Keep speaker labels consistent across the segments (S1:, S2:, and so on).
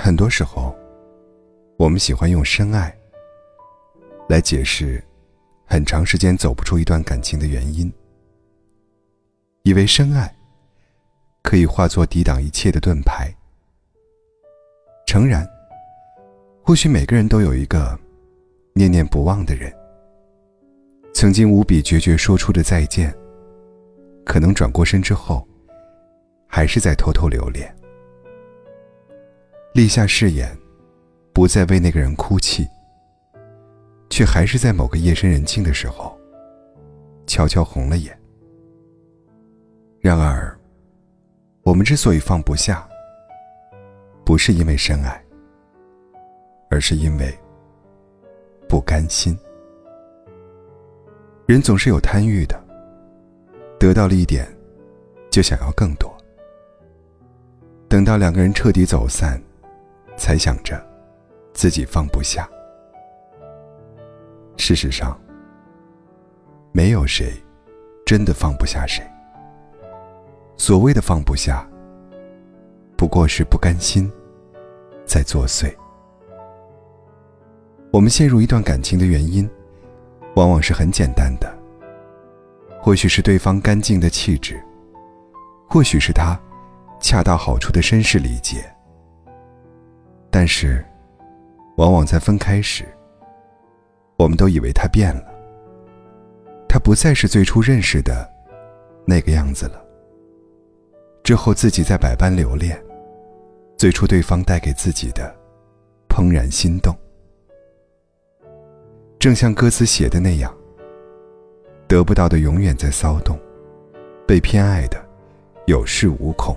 S1: 很多时候，我们喜欢用深爱来解释很长时间走不出一段感情的原因，以为深爱可以化作抵挡一切的盾牌。诚然，或许每个人都有一个念念不忘的人，曾经无比决绝说出的再见，可能转过身之后还是在偷偷留恋。立下誓言不再为那个人哭泣，却还是在某个夜深人静的时候悄悄红了眼。然而我们之所以放不下，不是因为深爱，而是因为不甘心。人总是有贪欲的，得到了一点就想要更多，等到两个人彻底走散，才想着自己放不下。事实上，没有谁真的放不下谁。所谓的放不下，不过是不甘心在作祟。我们陷入一段感情的原因，往往是很简单的，或许是对方干净的气质，或许是他恰到好处的绅士礼节。但是往往在分开时，我们都以为他变了，他不再是最初认识的那个样子了。之后自己在百般留恋最初对方带给自己的怦然心动。正像歌词写的那样，得不到的永远在骚动，被偏爱的有恃无恐。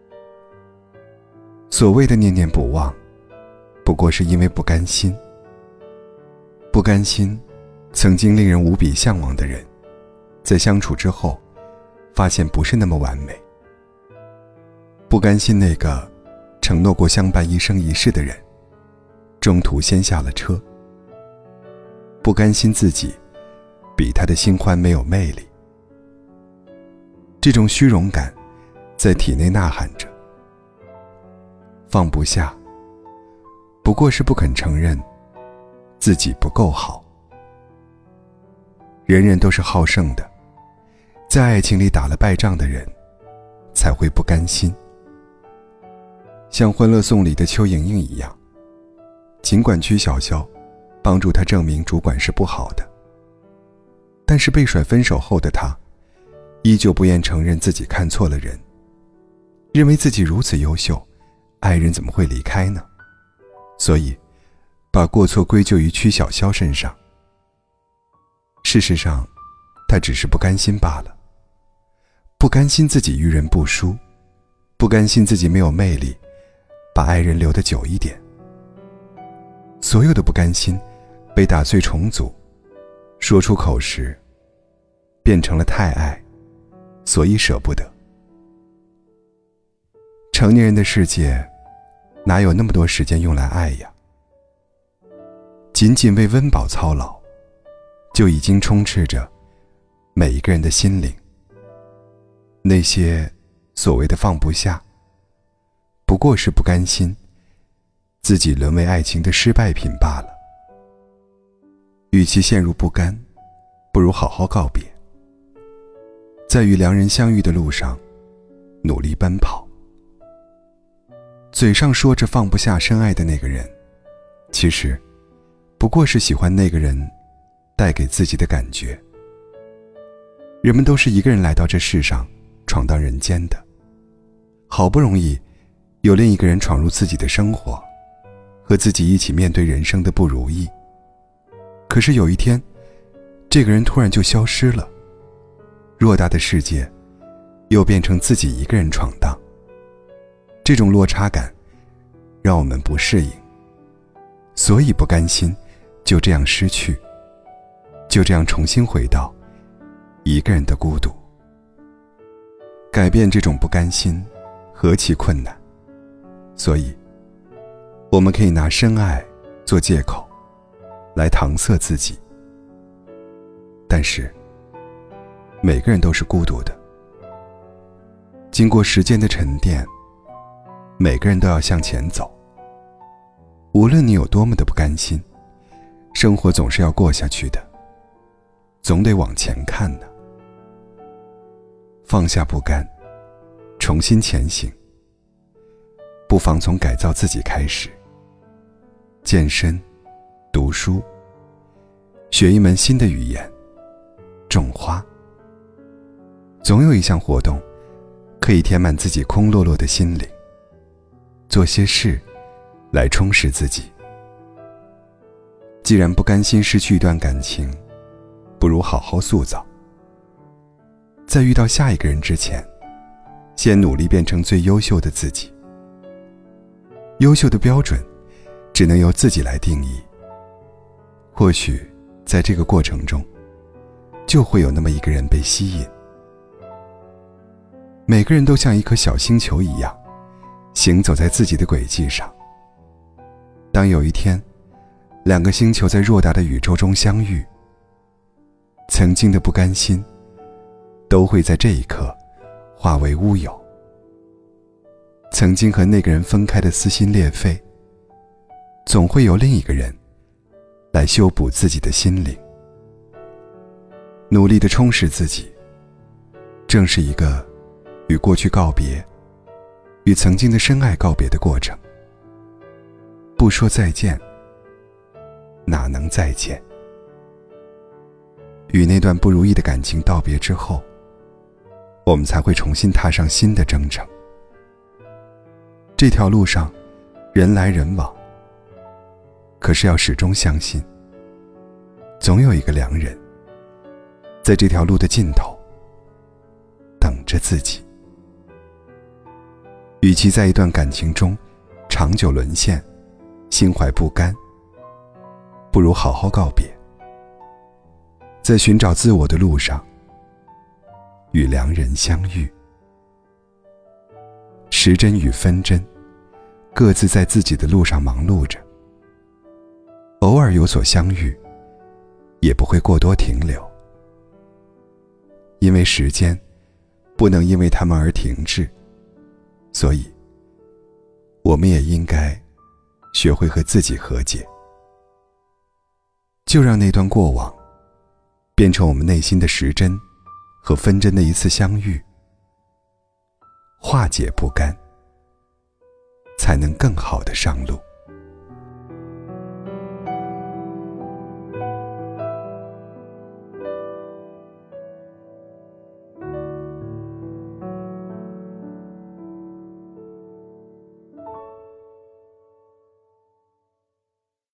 S1: 所谓的念念不忘，不过是因为不甘心。不甘心曾经令人无比向往的人，在相处之后发现不是那么完美。不甘心那个承诺过相伴一生一世的人，中途先下了车。不甘心自己比他的新欢没有魅力。这种虚荣感在体内呐喊着。放不下，不过是不肯承认自己不够好。人人都是好胜的，在爱情里打了败仗的人才会不甘心。像《欢乐颂》里的邱莹莹一样，尽管曲筱绡帮助她证明主管是不好的，但是被甩分手后的她依旧不愿承认自己看错了人，认为自己如此优秀，爱人怎么会离开呢？所以把过错归咎于曲筱绡身上。事实上，她只是不甘心罢了，不甘心自己遇人不淑，不甘心自己没有魅力，把爱人留得久一点。所有的不甘心被打碎重组，说出口时变成了太爱，所以舍不得。成年人的世界哪有那么多时间用来爱呀？仅仅为温饱操劳，就已经充斥着每一个人的心灵。那些所谓的放不下，不过是不甘心自己沦为爱情的失败品罢了。与其陷入不甘，不如好好告别，在与良人相遇的路上努力奔跑。嘴上说着放不下深爱的那个人，其实不过是喜欢那个人带给自己的感觉。人们都是一个人来到这世上闯荡人间的，好不容易有另一个人闯入自己的生活，和自己一起面对人生的不如意。可是有一天，这个人突然就消失了，偌大的世界又变成自己一个人闯荡。这种落差感让我们不适应，所以不甘心就这样失去，就这样重新回到一个人的孤独。改变这种不甘心何其困难，所以我们可以拿深爱做借口来搪塞自己。但是每个人都是孤独的，经过时间的沉淀，每个人都要向前走， 无论你有多么的不甘心，生活总是要过下去的，总得往前看呢。放下不甘，重新前行。不妨从改造自己开始，健身、读书，学一门新的语言，种花。总有一项活动可以填满自己空落落的心灵，做些事来充实自己。既然不甘心失去一段感情，不如好好塑造。在遇到下一个人之前，先努力变成最优秀的自己。优秀的标准只能由自己来定义。或许在这个过程中，就会有那么一个人被吸引。每个人都像一颗小星球一样，行走在自己的轨迹上。当有一天，两个星球在偌大的宇宙中相遇，曾经的不甘心都会在这一刻化为乌有。曾经和那个人分开的撕心裂肺，总会有另一个人来修补自己的心灵。努力地充实自己，正是一个与过去告别，与曾经的深爱告别的过程。不说再见，哪能再见？与那段不如意的感情道别之后，我们才会重新踏上新的征程。这条路上人来人往，可是要始终相信，总有一个良人在这条路的尽头等着自己。与其在一段感情中长久沦陷，心怀不甘，不如好好告别，在寻找自我的路上与良人相遇。时针与分针各自在自己的路上忙碌着，偶尔有所相遇，也不会过多停留。因为时间不能因为他们而停滞，所以我们也应该学会和自己和解。就让那段过往变成我们内心的时针和分针的一次相遇，化解不甘，才能更好地上路。